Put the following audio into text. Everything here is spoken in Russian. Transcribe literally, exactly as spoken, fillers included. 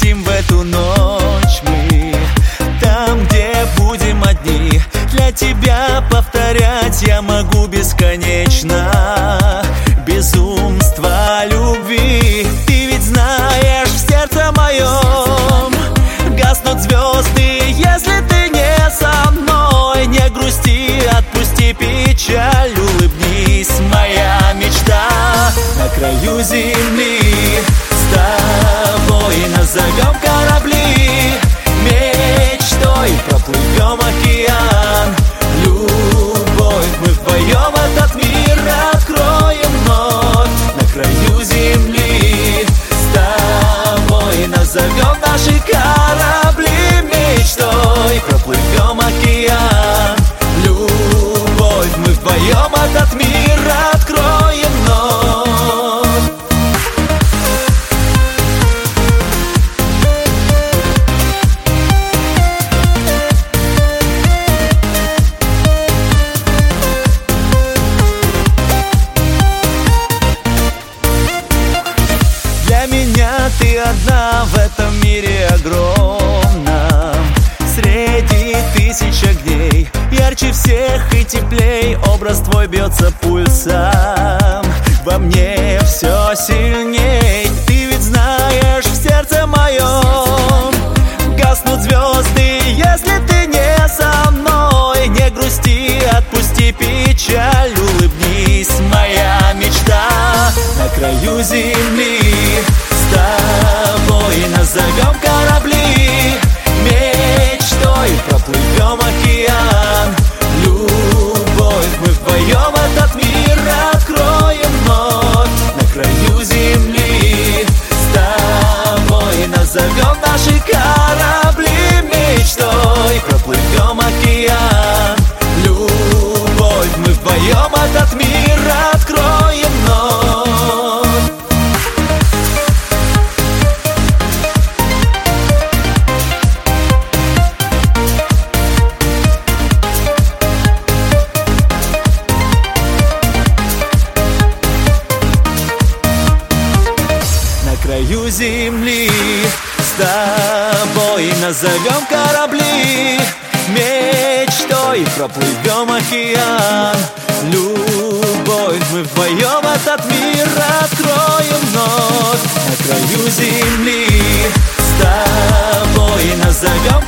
полетим в эту ночь мы, там, где будем одни. Для тебя повторять я могу бесконечно безумство любви. Ты ведь знаешь, в сердце моем гаснут звезды, если ты не со мной. Не грусти, отпусти печаль, улыбнись, моя мечта. На краю земли с тобой назовем корабли, мечтой проплывем океан. Любовь, мы вдвоем этот мир откроем вновь. На краю земли с тобой назовем наши корабли, мечтой проплывем океан. Любовь, мы вдвоем этот мир откроем вновь. Для меня ты одна в этом мире огромном, среди тысяч огней. Ярче всех и теплей образ твой бьется пульсом во мне все сильней. Ты ведь знаешь, в сердце моем гаснут звезды, если ты не со мной. Не грусти, отпусти печаль, улыбнись, моя мечта. На краю земли с тобой назовем корабли, мечтой проплывем океан. Любовь, мы вдвоем этот мир откроем вновь. На краю земли с тобой назовем наши корабли, мечтой проплывем океан. Любовь, мы вдвоем этот мир откроем вновь. На краю земли с тобой назовем корабли, мечтой проплывем океан. Любовь, мы вдвоем этот мир откроем вновь. На краю земли с тобой назовем